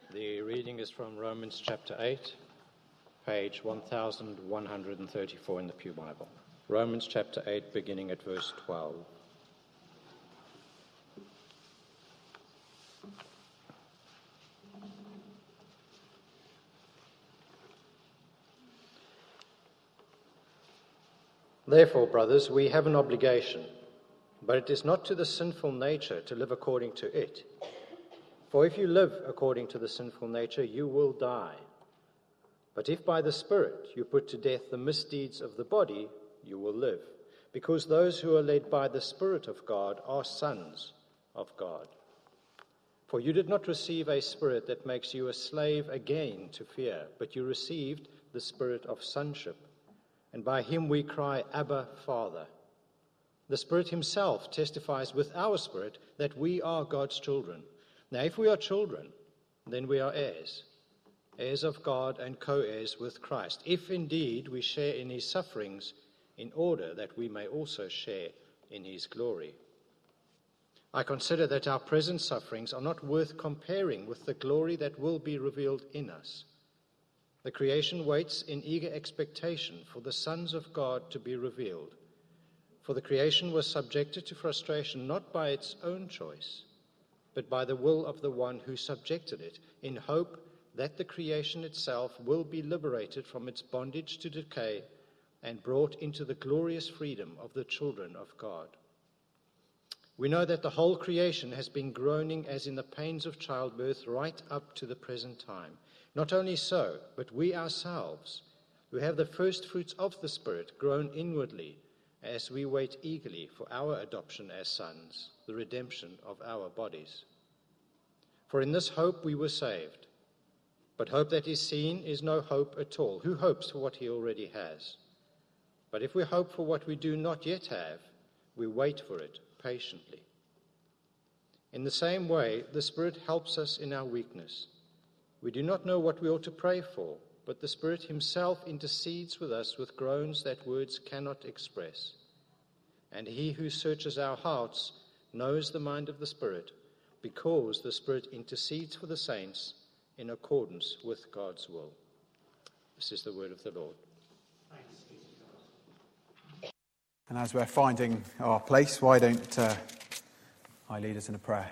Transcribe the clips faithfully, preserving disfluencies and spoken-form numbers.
The reading is from Romans chapter eight, page one thousand one hundred thirty-four in the Pew Bible. Romans chapter eight, beginning at verse twelve. Therefore, brothers, we have an obligation, but it is not to the sinful nature to live according to it. For if you live according to the sinful nature, you will die. But if by the Spirit you put to death the misdeeds of the body, you will live, because those who are led by the Spirit of God are sons of God. For you did not receive a spirit that makes you a slave again to fear, but you received the spirit of sonship, and by him we cry, Abba, Father. The Spirit himself testifies with our spirit that we are God's children. Now, if we are children, then we are heirs, heirs of God and co-heirs with Christ, if indeed we share in his sufferings, in order that we may also share in his glory. I consider that our present sufferings are not worth comparing with the glory that will be revealed in us. The creation waits in eager expectation for the sons of God to be revealed. For the creation was subjected to frustration not by its own choice, but by the will of the one who subjected it, in hope that the creation itself will be liberated from its bondage to decay and brought into the glorious freedom of the children of God. We know that the whole creation has been groaning as in the pains of childbirth right up to the present time. Not only so, but we ourselves, who have the first fruits of the Spirit, groan inwardly as we wait eagerly for our adoption as sons, the redemption of our bodies. For in this hope we were saved. But hope that is seen is no hope at all. Who hopes for what he already has? But if we hope for what we do not yet have, we wait for it patiently. In the same way, the Spirit helps us in our weakness. We do not know what we ought to pray for, but the Spirit himself intercedes with us with groans that words cannot express. And he who searches our hearts knows the mind of the Spirit, because the Spirit intercedes for the saints in accordance with God's will. This is the word of the Lord. And as we're finding our place, why don't uh, I lead us in a prayer?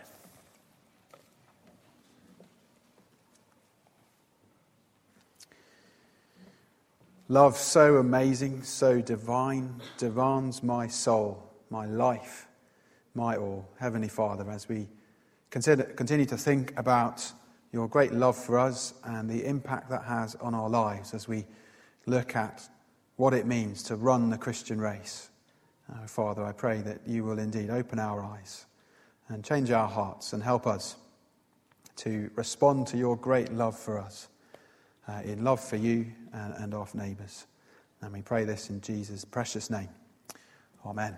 Love so amazing, so divine, demands my soul, my life, my all. Heavenly Father, as we consider, continue to think about your great love for us and the impact that has on our lives as we look at what it means to run the Christian race. Uh, Father, I pray that you will indeed open our eyes and change our hearts and help us to respond to your great love for us, uh, in love for you and, and our neighbours. And we pray this in Jesus' precious name. Amen.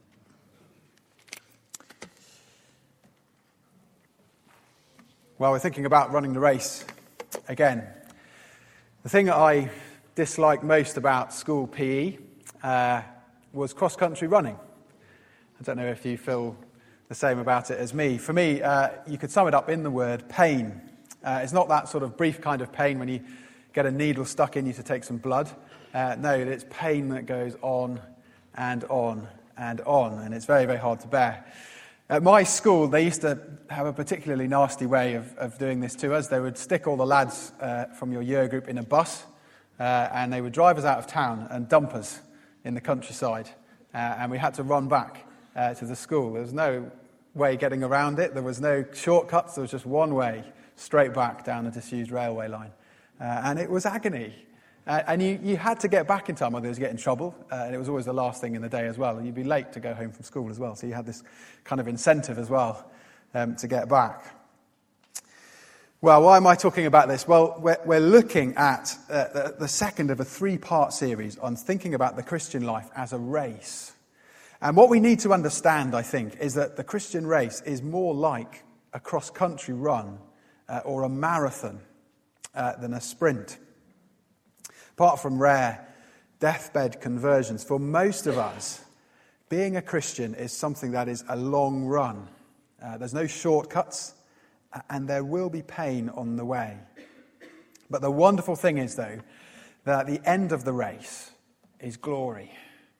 Well, we're thinking about running the race again. The thing that I dislike most about school P E uh, was cross-country running. I don't know if you feel the same about it as me. For me, uh, you could sum it up in the word pain. Uh, it's not that sort of brief kind of pain when you get a needle stuck in you to take some blood. Uh, no, it's pain that goes on and on and on, and it's very, very hard to bear. At my school, they used to have a particularly nasty way of, of doing this to us. They would stick all the lads uh, from your year group in a bus, uh, and they would drive us out of town and dump us in the countryside. Uh, and we had to run back uh, to the school. There was no way getting around it. There was no shortcuts. There was just one way, straight back down a disused railway line. Uh, and it was agony. Uh, and you, you had to get back in time, otherwise you get in trouble. Uh, and it was always the last thing in the day as well. And you'd be late to go home from school as well. So you had this kind of incentive as well um, to get back. Well, why am I talking about this? Well, we're, we're looking at uh, the, the second of a three-part series on thinking about the Christian life as a race. And what we need to understand, I think, is that the Christian race is more like a cross-country run uh, or a marathon uh, than a sprint. Apart from rare deathbed conversions, for most of us, being a Christian is something that is a long run. Uh, there's no shortcuts. and there will be pain on the way. But the wonderful thing is, though, that at the end of the race is glory.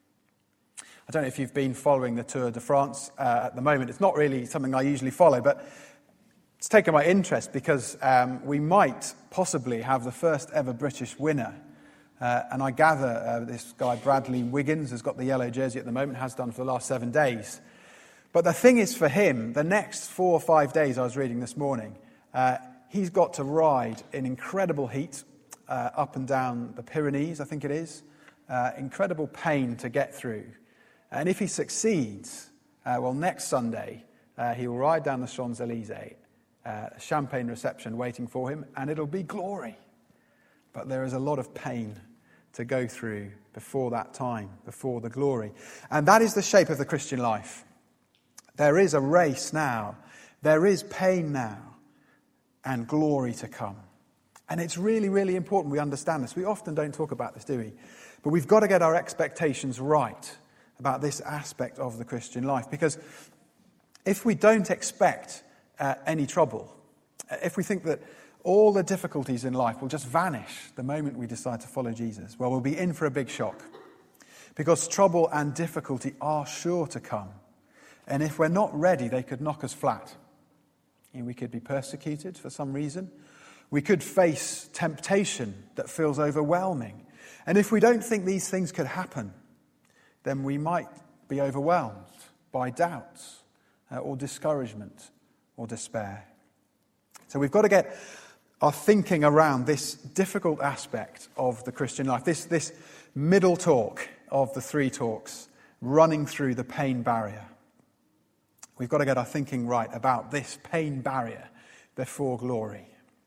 I don't know if you've been following the Tour de France uh, at the moment. It's not really something I usually follow, but it's taken my interest because um, we might possibly have the first ever British winner. Uh, and I gather uh, this guy Bradley Wiggins has got the yellow jersey at the moment, has done for the last seven days. But the thing is for him, the next four or five days I was reading this morning, uh, he's got to ride in incredible heat uh, up and down the Pyrenees, I think it is. Uh, incredible pain to get through. And if he succeeds, uh, well, next Sunday, uh, he will ride down the Champs-Élysées, uh, a champagne reception waiting for him, and it'll be glory. But there is a lot of pain to go through before that time, before the glory. And that is the shape of the Christian life. There is a race now. There is pain now and glory to come. And it's really, really important we understand this. We often don't talk about this, do we? But we've got to get our expectations right about this aspect of the Christian life. Because if we don't expect uh, any trouble, if we think that all the difficulties in life will just vanish the moment we decide to follow Jesus, well, we'll be in for a big shock. Because trouble and difficulty are sure to come. And if we're not ready, they could knock us flat. You know, we could be persecuted for some reason. We could face temptation that feels overwhelming. And if we don't think these things could happen, then we might be overwhelmed by doubts uh, or discouragement or despair. So we've got to get our thinking around this difficult aspect of the Christian life, this, this middle talk of the three talks, running through the pain barrier. We've got to get our thinking right about this pain barrier before glory.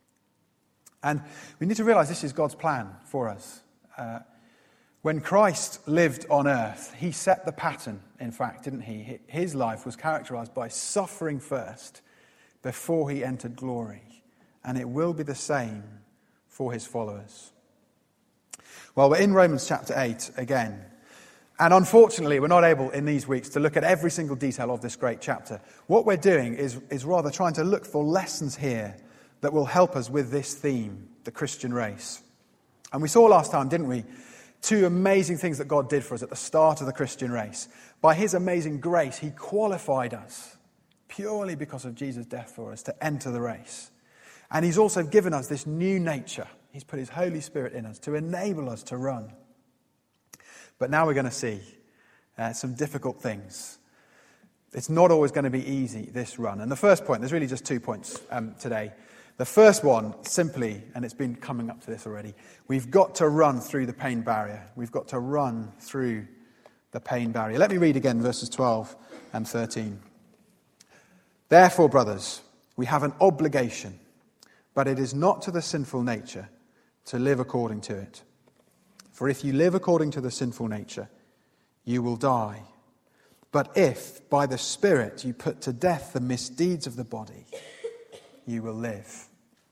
And we need to realize this is God's plan for us. Uh, when Christ lived on earth, he set the pattern, in fact, didn't he? His life was characterized by suffering first before he entered glory. And it will be the same for his followers. Well, we're in Romans chapter eight again. And unfortunately, we're not able in these weeks to look at every single detail of this great chapter. What we're doing is, is rather trying to look for lessons here that will help us with this theme, the Christian race. And we saw last time, didn't we, two amazing things that God did for us at the start of the Christian race. By his amazing grace, he qualified us purely because of Jesus' death for us to enter the race. And he's also given us this new nature. He's put his Holy Spirit in us to enable us to run. But now we're going to see uh, some difficult things. It's not always going to be easy, this run. And the first point, there's really just two points um, today. The first one, simply, and it's been coming up to this already, we've got to run through the pain barrier. We've got to run through the pain barrier. Let me read again verses twelve and thirteen. Therefore, brothers, we have an obligation, but it is not to the sinful nature to live according to it. For if you live according to the sinful nature, you will die. But if by the Spirit you put to death the misdeeds of the body, you will live.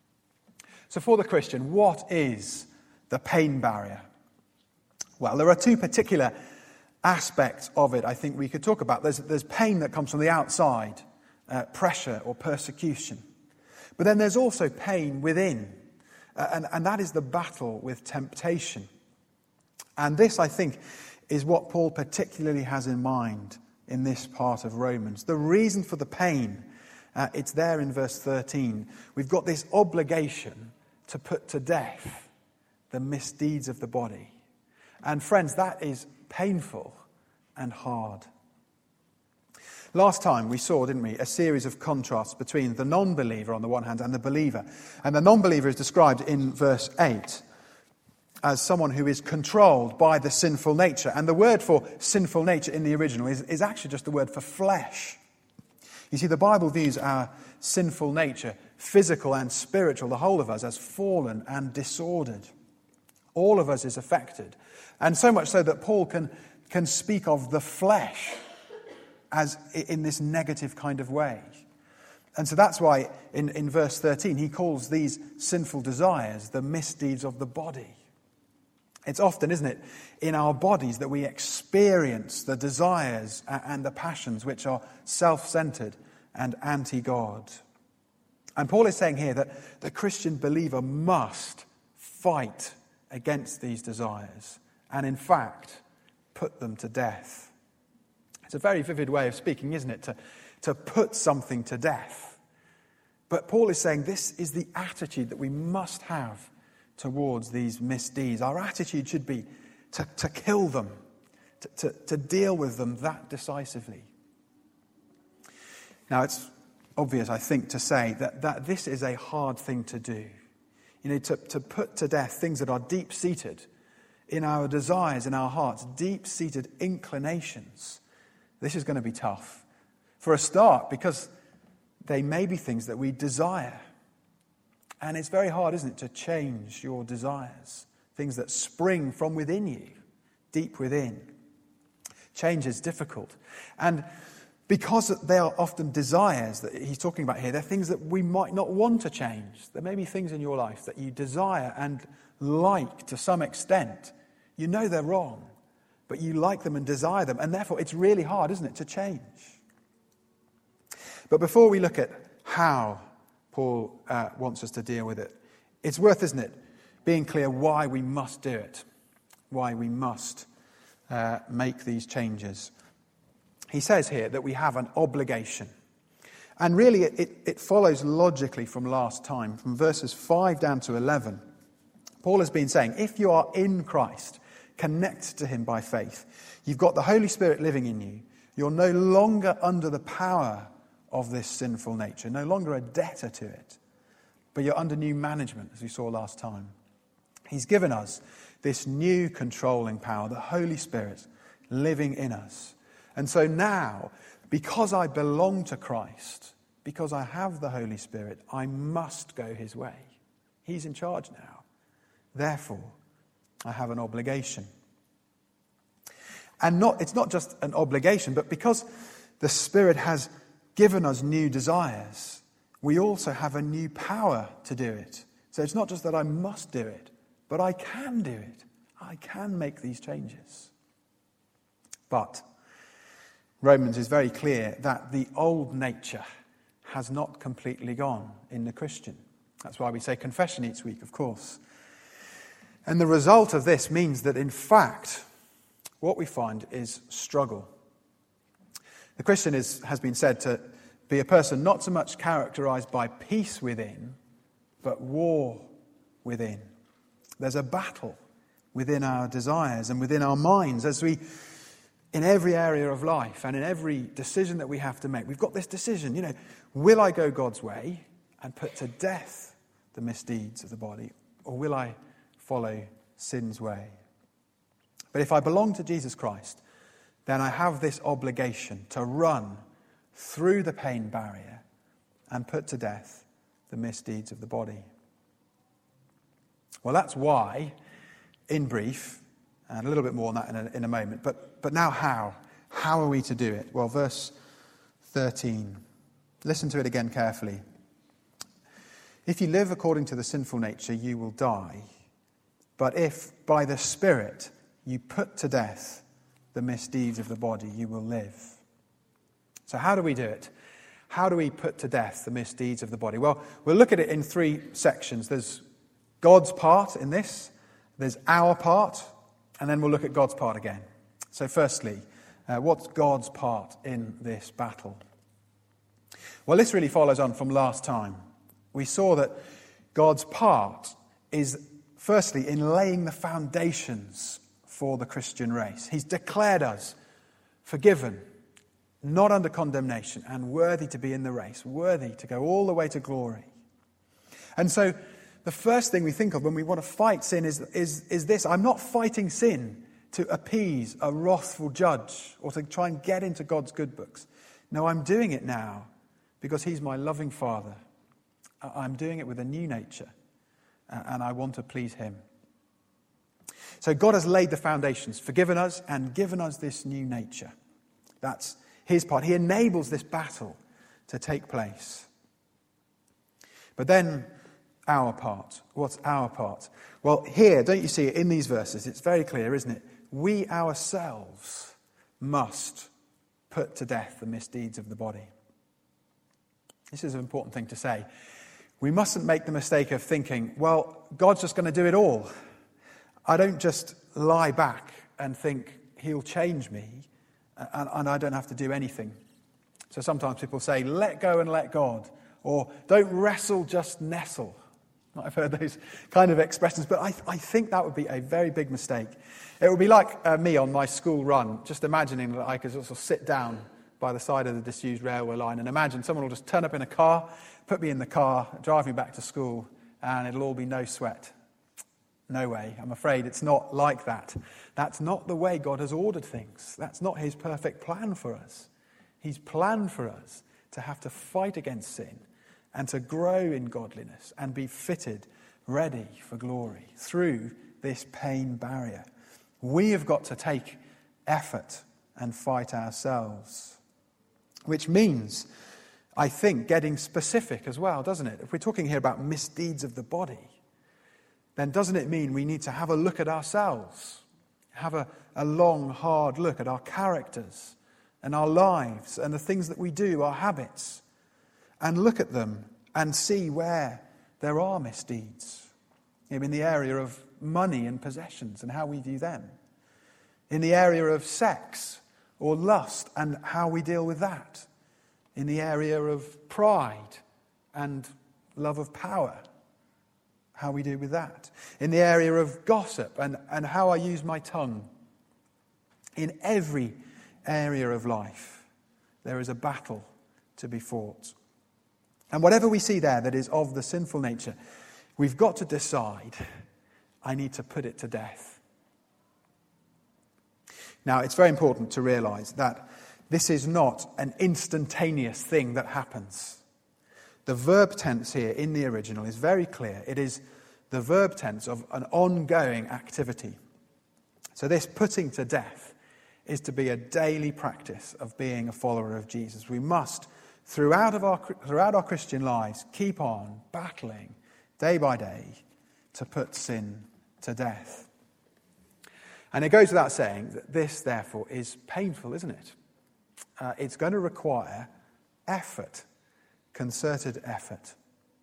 So for the Christian, what is the pain barrier? Well, there are two particular aspects of it I think we could talk about. There's, there's pain that comes from the outside, uh, pressure or persecution. But then there's also pain within, uh, and, and that is the battle with temptation. And this, I think, is what Paul particularly has in mind in this part of Romans. The reason for the pain, uh, it's there in verse thirteen. We've got this obligation to put to death the misdeeds of the body. And friends, that is painful and hard. Last time we saw, didn't we, a series of contrasts between the non-believer on the one hand and the believer. And the non-believer is described in verse eight as someone who is controlled by the sinful nature. And the word for sinful nature in the original is, is actually just the word for flesh. You see, the Bible views our sinful nature, physical and spiritual, the whole of us, as fallen and disordered. All of us is affected. And so much so that Paul can, can speak of the flesh as in this negative kind of way. And so that's why in, in verse thirteen he calls these sinful desires the misdeeds of the body. It's often, isn't it, in our bodies that we experience the desires and the passions which are self-centered and anti-God. And Paul is saying here that the Christian believer must fight against these desires and, in fact, put them to death. It's a very vivid way of speaking, isn't it? To, to put something to death. But Paul is saying this is the attitude that we must have towards these misdeeds. Our attitude should be to, to kill them, to, to, to deal with them that decisively. Now, it's obvious, I think, to say that, that this is a hard thing to do. You know, to, to put to death things that are deep-seated in our desires, in our hearts, deep-seated inclinations. This is going to be tough. For a start, because they may be things that we desire. And it's very hard, isn't it, to change your desires. Things that spring from within you, deep within. Change is difficult. And because they are often desires that he's talking about here, they're things that we might not want to change. There may be things in your life that you desire and like to some extent. You know they're wrong, but you like them and desire them. And therefore, it's really hard, isn't it, to change. But before we look at how Paul uh, wants us to deal with it, it's worth, isn't it, being clear why we must do it, why we must uh, make these changes. He says here that we have an obligation. And really it, it, it follows logically from last time, from verses five down to eleven. Paul has been saying, if you are in Christ, connected to him by faith, you've got the Holy Spirit living in you, you're no longer under the power of this sinful nature, no longer a debtor to it, but you're under new management, as we saw last time. He's given us this new controlling power, the Holy Spirit living in us. And so now, because I belong to Christ, because I have the Holy Spirit, I must go his way. He's in charge now. Therefore, I have an obligation. And not it's not just an obligation, but because the Spirit has given us new desires, we also have a new power to do it. So it's not just that I must do it, but I can do it. I can make these changes. But Romans is very clear that the old nature has not completely gone in the Christian. That's why we say confession each week, of course. And the result of this means that, in fact, what we find is struggle. The Christian is, has been said to be a person not so much characterized by peace within, but war within. There's a battle within our desires and within our minds as we, in every area of life and in every decision that we have to make, we've got this decision, you know, will I go God's way and put to death the misdeeds of the body, or will I follow sin's way? But if I belong to Jesus Christ, then I have this obligation to run through the pain barrier and put to death the misdeeds of the body. Well, that's why, in brief, and a little bit more on that in a, in a moment, but, but now how? How are we to do it? Well, verse thirteen. Listen to it again carefully. If you live according to the sinful nature, you will die. But if by the Spirit you put to death the misdeeds of the body, you will live. So how do we do it? How do we put to death the misdeeds of the body? Well, we'll look at it in three sections. There's God's part in this, there's our part, and then we'll look at God's part again. So firstly, uh, what's God's part in this battle? Well, this really follows on from last time. We saw that God's part is firstly in laying the foundations for the Christian race. He's declared us forgiven, not under condemnation, and worthy to be in the race, worthy to go all the way to glory. And so the first thing we think of when we want to fight sin is, is, is this. I'm not fighting sin to appease a wrathful judge or to try and get into God's good books. No, I'm doing it now because he's my loving Father. I'm doing it with a new nature, and I want to please him. So God has laid the foundations, forgiven us, and given us this new nature. That's his part. He enables this battle to take place. But then our part. What's our part? Well, here, don't you see it in these verses? It's very clear, isn't it? We ourselves must put to death the misdeeds of the body. This is an important thing to say. we mustn't make the mistake of thinking, well, God's just going to do it all. I don't just lie back and think he'll change me and, and I don't have to do anything. So sometimes people say, let go and let God, or don't wrestle, just nestle. I've heard those kind of expressions, but I, I think that would be a very big mistake. It would be like uh, me on my school run, just imagining that I could sort of sit down by the side of the disused railway line and imagine someone will just turn up in a car, put me in the car, drive me back to school, and it'll all be no sweat. No way. I'm afraid it's not like that. That's not the way God has ordered things. That's not his perfect plan for us. He's planned for us to have to fight against sin and to grow in godliness and be fitted, ready for glory through this pain barrier. We have got to take effort and fight ourselves, which means, I think, getting specific as well, doesn't it? If we're talking here about misdeeds of the body, then doesn't it mean we need to have a look at ourselves, have a, a long, hard look at our characters and our lives and the things that we do, our habits, and look at them and see where there are misdeeds. In the area of money and possessions and how we view them. In the area of sex or lust and how we deal with that. In the area of pride and love of power, how we deal with that. In the area of gossip and, and how I use my tongue. In every area of life, there is a battle to be fought. And whatever we see there that is of the sinful nature, we've got to decide, I need to put it to death. Now, it's very important to realize that this is not an instantaneous thing that happens. The verb tense here in the original is very clear. It is the verb tense of an ongoing activity. So this putting to death is to be a daily practice of being a follower of Jesus. We must, throughout, of our, throughout our Christian lives, keep on battling day by day to put sin to death. And it goes without saying that this, therefore, is painful, isn't it? Uh, it's going to require effort, concerted effort.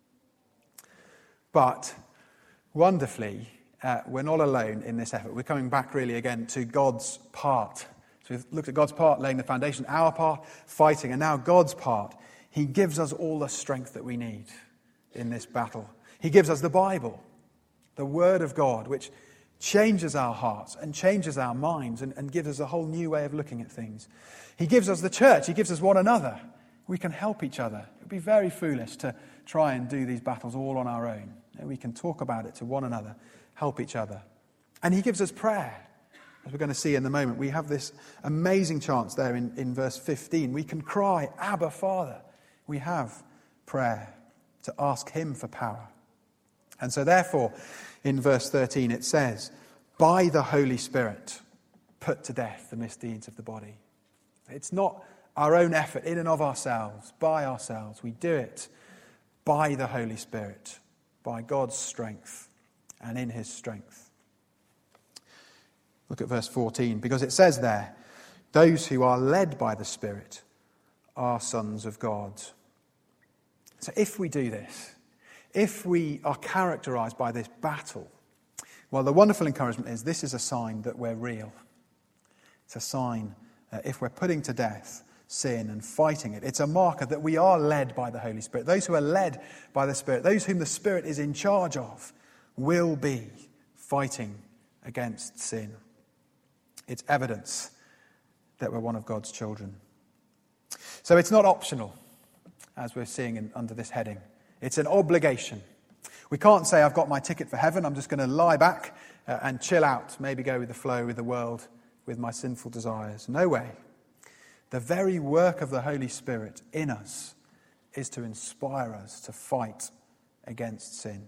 But wonderfully, uh, we're not alone in this effort. We're coming back really again to God's part. So we've looked at God's part, laying the foundation, our part, fighting, and now God's part. He gives us all the strength that we need in this battle. He gives us the Bible, the Word of God, which changes our hearts and changes our minds and, and gives us a whole new way of looking at things. He gives us the church. He gives us one another. We can help each other. It would be very foolish to try and do these battles all on our own. We can talk about it to one another, help each other. And he gives us prayer. As we're going to see in the moment, we have this amazing chance there in, in verse fifteen. We can cry, Abba, Father. We have prayer to ask him for power. And so therefore, in verse thirteen, it says, by the Holy Spirit, put to death the misdeeds of the body. It's not our own effort in and of ourselves, by ourselves. We do it by the Holy Spirit, by God's strength and in his strength. Look at verse fourteen, because it says there, those who are led by the Spirit are sons of God. So if we do this, if we are characterized by this battle, well, the wonderful encouragement is this is a sign that we're real. It's a sign, uh, if we're putting to death sin and fighting it, it's a marker that we are led by the Holy Spirit. Those who are led by the Spirit, those whom the Spirit is in charge of, will be fighting against sin. It's evidence that we're one of God's children. So it's not optional, as we're seeing in, under this heading. It's an obligation. We can't say, I've got my ticket for heaven, I'm just going to lie back uh, and chill out, maybe go with the flow with the world, with my sinful desires. No way. The very work of the Holy Spirit in us is to inspire us to fight against sin.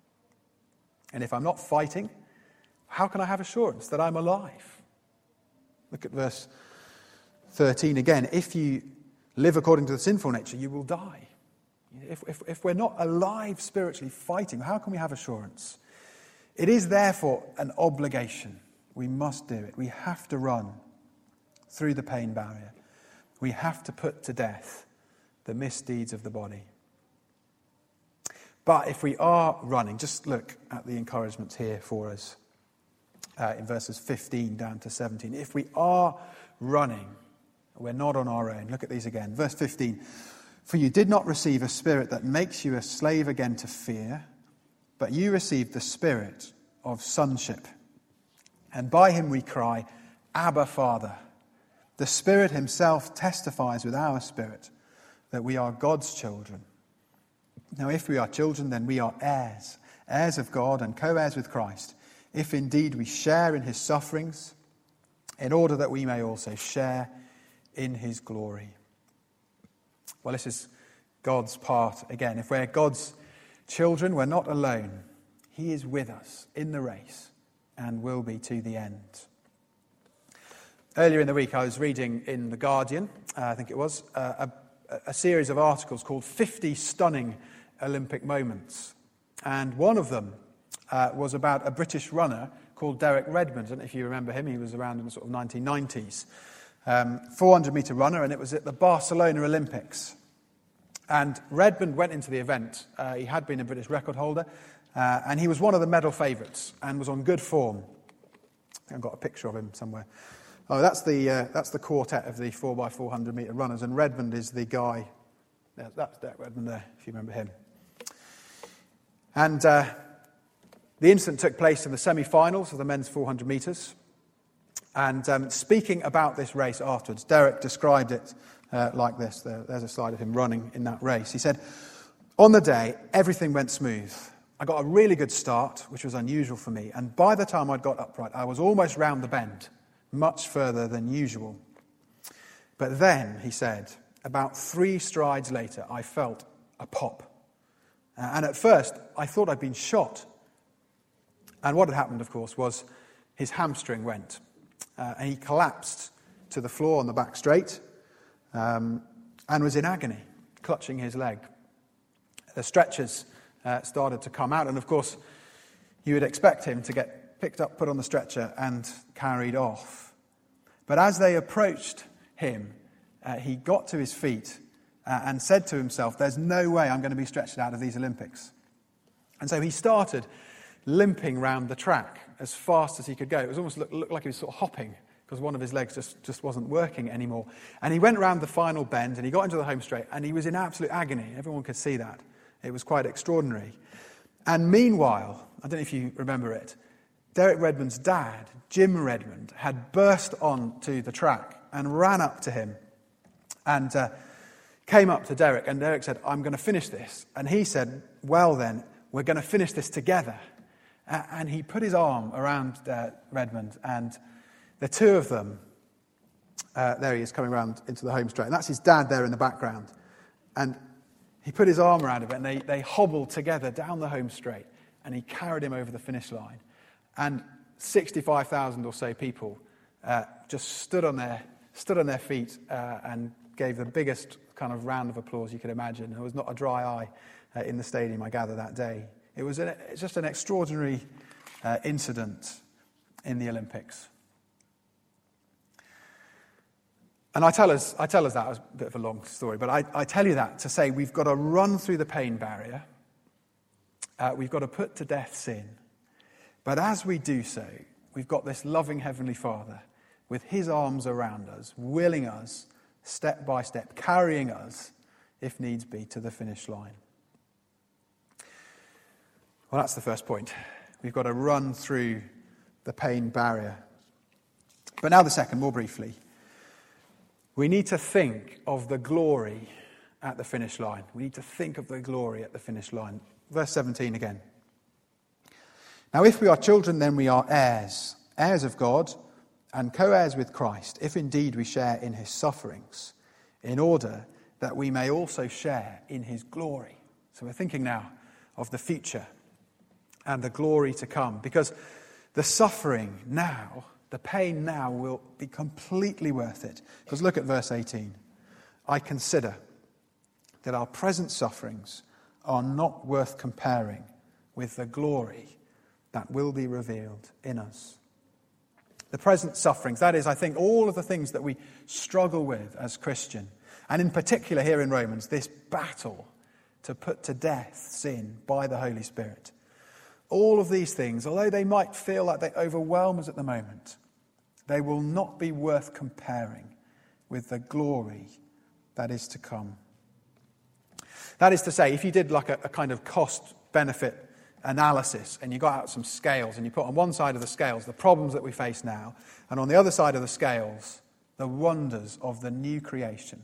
And if I'm not fighting, how can I have assurance that I'm alive? Look at verse thirteen again. If you live according to the sinful nature, you will die. If, if, if we're not alive spiritually fighting, how can we have assurance? It is therefore an obligation. We must do it. We have to run through the pain barrier. We have to put to death the misdeeds of the body. But if we are running, just look at the encouragements here for us uh, in verses fifteen down to seventeen. If we are running, we're not on our own. Look at these again. Verse fifteen. For you did not receive a spirit that makes you a slave again to fear, but you received the spirit of sonship. And by him we cry, Abba, Father. The Spirit himself testifies with our spirit that we are God's children. Now, if we are children, then we are heirs, heirs of God and co-heirs with Christ, if indeed we share in his sufferings, in order that we may also share in his glory. Well, this is God's part again. If we're God's children, we're not alone. He is with us in the race and will be to the end. Earlier in the week, I was reading in The Guardian, uh, I think it was, uh, a, a series of articles called fifty Stunning Olympic Moments. And one of them uh, was about a British runner called Derek Redmond. I don't know if you remember him. He was around in the sort of nineteen nineties. Um, four hundred metre runner, and it was at the Barcelona Olympics. And Redmond went into the event. Uh, he had been a British record holder, uh, and he was one of the medal favourites and was on good form. I've got a picture of him somewhere. Oh, that's the uh, that's the quartet of the four by four hundred metre runners, and Redmond is the guy. That's Derek Redmond there, if you remember him. And uh, the incident took place in the semi-finals of the men's four hundred metres. And um, speaking about this race afterwards, Derek described it uh, like this. There, there's a slide of him running in that race. He said, on the day, everything went smooth. I got a really good start, which was unusual for me. And by the time I'd got upright, I was almost round the bend, much further than usual. But then, he said, about three strides later, I felt a pop. Uh, and at first, I thought I'd been shot. And what had happened, of course, was his hamstring went. Uh, and he collapsed to the floor on the back straight um, and was in agony, clutching his leg. The stretchers uh, started to come out, and of course, you would expect him to get picked up, put on the stretcher, and carried off. But as they approached him, uh, he got to his feet uh, and said to himself, there's no way I'm going to be stretched out of these Olympics. And so he started limping round the track as fast as he could go. It was almost looked, looked like he was sort of hopping because one of his legs just, just wasn't working anymore. And he went round the final bend and he got into the home straight and he was in absolute agony. Everyone could see that. It was quite extraordinary. And meanwhile, I don't know if you remember it, Derek Redmond's dad, Jim Redmond, had burst onto the track and ran up to him and uh, came up to Derek. And Derek said, I'm going to finish this. And he said, well then, we're going to finish this together. And he put his arm around uh, Redmond, and the two of them, uh, there he is coming around into the home straight, and that's his dad there in the background. And he put his arm around him, and they, they hobbled together down the home straight, and he carried him over the finish line. And sixty-five thousand or so people uh, just stood on their stood on their feet uh, and gave the biggest kind of round of applause you could imagine. There was not a dry eye uh, in the stadium, I gather, that day. It was an, it's just an extraordinary uh, incident in the Olympics. And I tell us, I tell us that, it was a bit of a long story, but I, I tell you that to say we've got to run through the pain barrier. Uh, we've got to put to death sin. But as we do so, we've got this loving Heavenly Father with his arms around us, willing us step by step, carrying us, if needs be, to the finish line. Well, that's the first point. We've got to run through the pain barrier. But now the second, more briefly. We need to think of the glory at the finish line. We need to think of the glory at the finish line. Verse seventeen again. Now, if we are children, then we are heirs, heirs of God and co-heirs with Christ, if indeed we share in his sufferings, in order that we may also share in his glory. So we're thinking now of the future and the glory to come, because the suffering now, the pain now will be completely worth it. Because look at verse eighteen. I consider that our present sufferings are not worth comparing with the glory that will be revealed in us. The present sufferings, that is, I think, all of the things that we struggle with as Christian. And in particular here in Romans, this battle to put to death sin by the Holy Spirit. All of these things, although they might feel like they overwhelm us at the moment, they will not be worth comparing with the glory that is to come. That is to say, if you did like a, a kind of cost-benefit analysis and you got out some scales and you put on one side of the scales the problems that we face now, and on the other side of the scales the wonders of the new creation,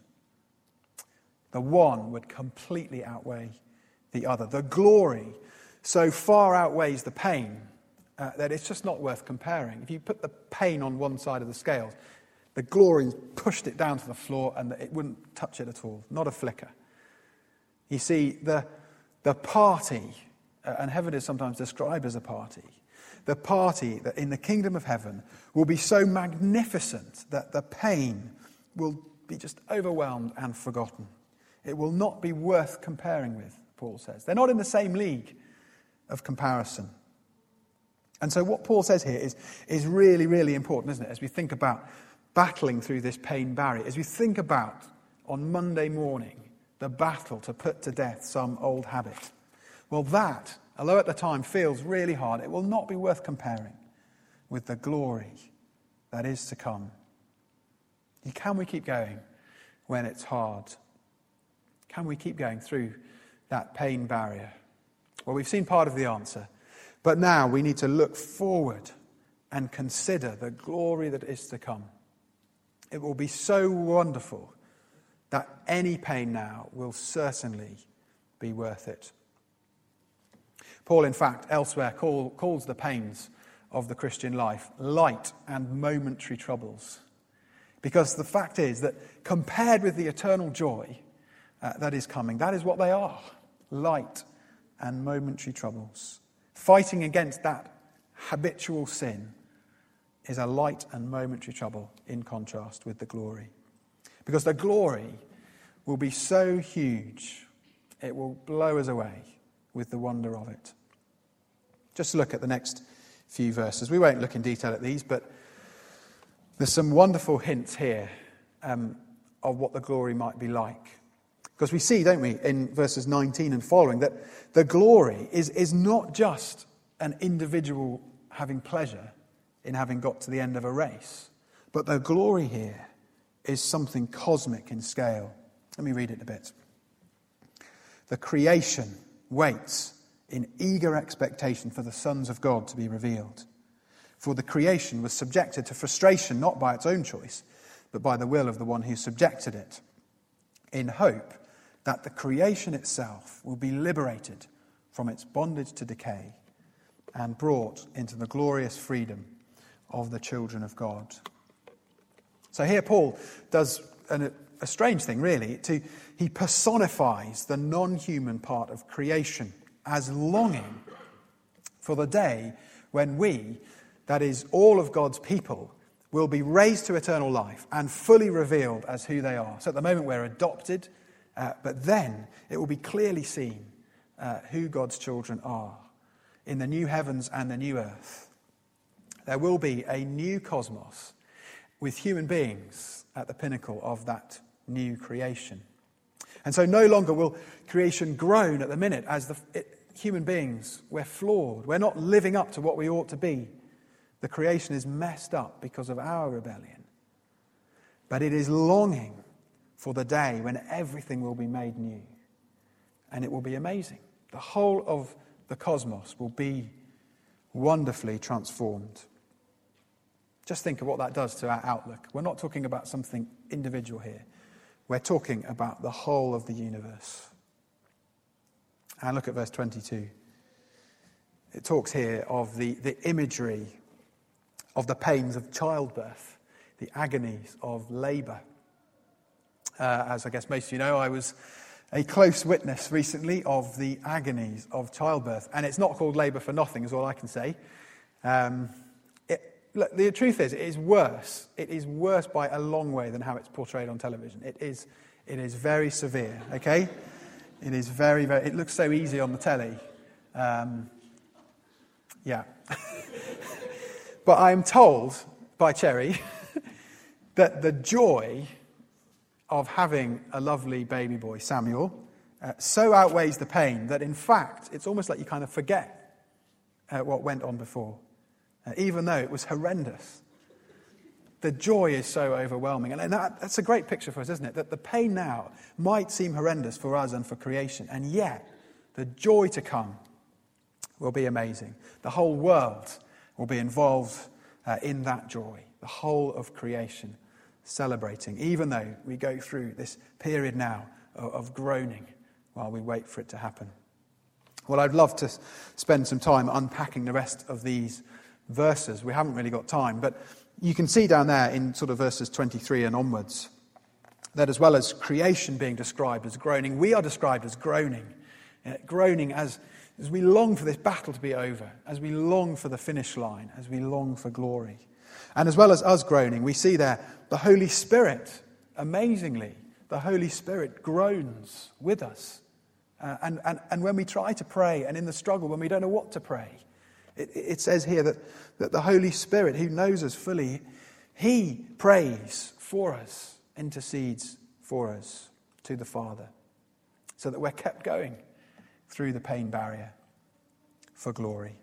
the one would completely outweigh the other. The glory so far outweighs the pain uh, that it's just not worth comparing. If you put the pain on one side of the scales, the glory pushed it down to the floor and it wouldn't touch it at all, not a flicker. You see, the, the party, uh, and heaven is sometimes described as a party, the party that in the kingdom of heaven will be so magnificent that the pain will be just overwhelmed and forgotten. It will not be worth comparing with, Paul says. They're not in the same league of comparison. And so what Paul says here is, is really, really important, isn't it? As we think about battling through this pain barrier, as we think about on Monday morning the battle to put to death some old habit. Well, that, although at the time feels really hard, it will not be worth comparing with the glory that is to come. Can we keep going when it's hard? Can we keep going through that pain barrier? Well, we've seen part of the answer, but now we need to look forward and consider the glory that is to come. It will be so wonderful that any pain now will certainly be worth it. Paul, in fact, elsewhere call, calls the pains of the Christian life light and momentary troubles. Because the fact is that compared with the eternal joy uh, that is coming, that is what they are. Light and momentary troubles. Fighting against that habitual sin is a light and momentary trouble in contrast with the glory. Because the glory will be so huge, it will blow us away with the wonder of it. Just look at the next few verses. We won't look in detail at these, but there's some wonderful hints here um, of what the glory might be like. Because we see, don't we, in verses nineteen and following, that the glory is, is not just an individual having pleasure in having got to the end of a race, but the glory here is something cosmic in scale. Let me read it a bit. The creation waits in eager expectation for the sons of God to be revealed. For the creation was subjected to frustration not by its own choice, but by the will of the one who subjected it, in hope that the creation itself will be liberated from its bondage to decay and brought into the glorious freedom of the children of God. So here Paul does an, a strange thing, really. To, he personifies the non-human part of creation as longing for the day when we, that is, all of God's people, will be raised to eternal life and fully revealed as who they are. So at the moment we're adopted, uh, but then it will be clearly seen uh, who God's children are in the new heavens and the new earth. There will be a new cosmos with human beings at the pinnacle of that new creation. And so no longer will creation groan at the minute as the it, human beings. We're flawed. We're not living up to what we ought to be. The creation is messed up because of our rebellion. But it is longing for the day when everything will be made new. And it will be amazing. The whole of the cosmos will be wonderfully transformed. Just think of what that does to our outlook. We're not talking about something individual here. We're talking about the whole of the universe. And look at verse twenty-two. It talks here of the, the imagery of the pains of childbirth, the agonies of labour. Uh, as I guess most of you know, I was a close witness recently of the agonies of childbirth. And it's not called labour for nothing, is all I can say. Um, it, look, the truth is, it is worse. It is worse by a long way than how it's portrayed on television. It is, it is very severe, okay? It is very, very... It looks so easy on the telly. Um, yeah. But I am told by Cherry that the joy of having a lovely baby boy, Samuel, uh, so outweighs the pain that in fact it's almost like you kind of forget uh, what went on before, uh, even though it was horrendous. The joy is so overwhelming. And that, that's a great picture for us, isn't it? That the pain now might seem horrendous for us and for creation, and yet the joy to come will be amazing. The whole world will be involved uh, in that joy. The whole of creation celebrating, even though we go through this period now of, of groaning while we wait for it to happen. Well, I'd love to spend some time unpacking the rest of these verses. We haven't really got time, but you can see down there in sort of verses twenty-three and onwards that as well as creation being described as groaning, we are described as groaning. Uh, groaning as, as we long for this battle to be over, as we long for the finish line, as we long for glory. And as well as us groaning, we see there the Holy Spirit, amazingly, the Holy Spirit groans with us. Uh, and, and, and when we try to pray and in the struggle, when we don't know what to pray, It, it says here that, that the Holy Spirit, who knows us fully, he prays for us, intercedes for us to the Father, so that we're kept going through the pain barrier for glory.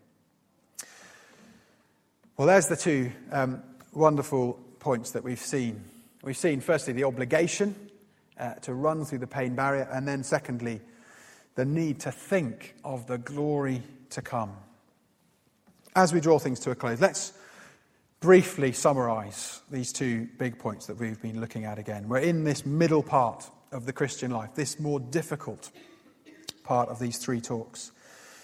Well, there's the two um, wonderful points that we've seen. We've seen, firstly, the obligation uh, to run through the pain barrier, and then, secondly, the need to think of the glory to come. As we draw things to a close, let's briefly summarise these two big points that we've been looking at again. We're in this middle part of the Christian life, this more difficult part of these three talks.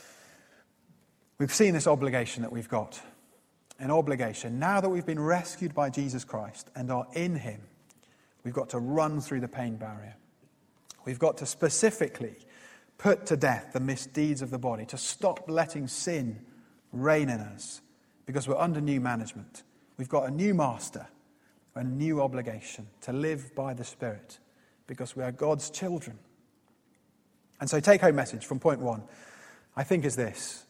We've seen this obligation that we've got. An obligation. Now that we've been rescued by Jesus Christ and are in him, we've got to run through the pain barrier. We've got to specifically put to death the misdeeds of the body, to stop letting sin reign in us, because we're under new management. We've got a new master, a new obligation to live by the Spirit, because we are God's children. And so take-home message from point one, I think, is this.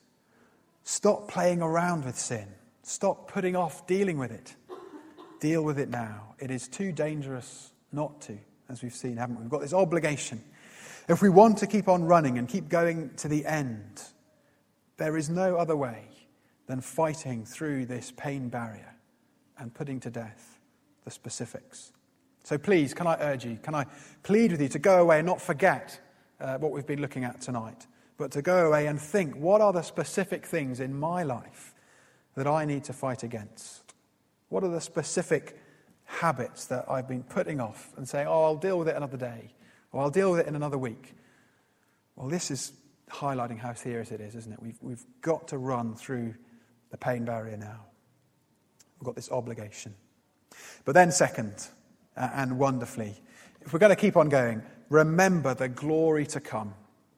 Stop playing around with sin. Stop putting off dealing with it. Deal with it now. It is too dangerous not to, as we've seen, haven't we? We've got this obligation. If we want to keep on running and keep going to the end, there is no other way than fighting through this pain barrier and putting to death the specifics. So please, can I urge you, can I plead with you to go away and not forget uh, what we've been looking at tonight, but to go away and think, what are the specific things in my life that I need to fight against? What are the specific habits that I've been putting off and saying, oh, I'll deal with it another day, or I'll deal with it in another week? Well, this is highlighting how serious it is, isn't it? We've, we've got to run through the pain barrier now. We've got this obligation. But then second, uh, and wonderfully, if we're going to keep on going, remember the glory to come.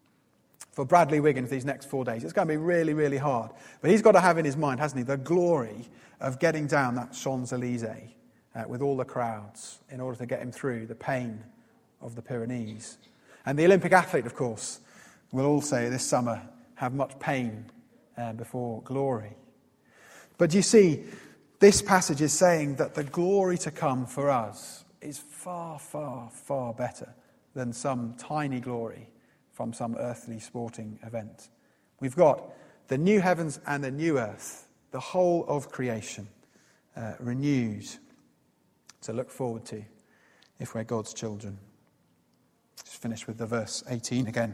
For Bradley Wiggins these next four days, it's going to be really, really hard. But he's got to have in his mind, hasn't he, the glory of getting down that Champs-Elysees uh, with all the crowds in order to get him through the pain of the Pyrenees. And the Olympic athlete, of course, will also this summer have much pain uh, before glory. But you see, this passage is saying that the glory to come for us is far, far, far better than some tiny glory from some earthly sporting event. We've got the new heavens and the new earth, the whole of creation, uh, renewed to look forward to if we're God's children. Just finish with the verse eighteen again.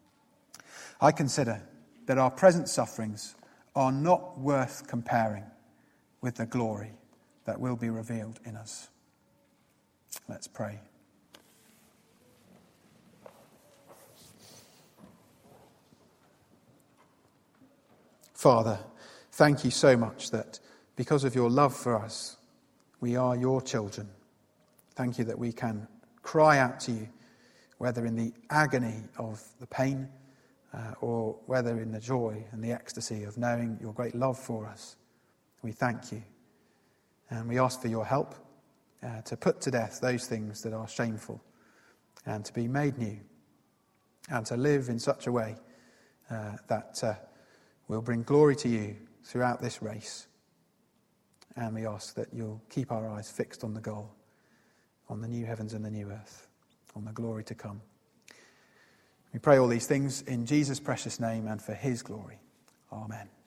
I consider that our present sufferings are not worth comparing with the glory that will be revealed in us. Let's pray. Father, thank you so much that because of your love for us, we are your children. Thank you that we can cry out to you, whether in the agony of the pain uh, or whether in the joy and the ecstasy of knowing your great love for us. We thank you. And we ask for your help uh, to put to death those things that are shameful and to be made new and to live in such a way uh, that uh, will bring glory to you throughout this race. And we ask that you'll keep our eyes fixed on the goal, on the new heavens and the new earth, on the glory to come. We pray all these things in Jesus' precious name and for his glory. Amen.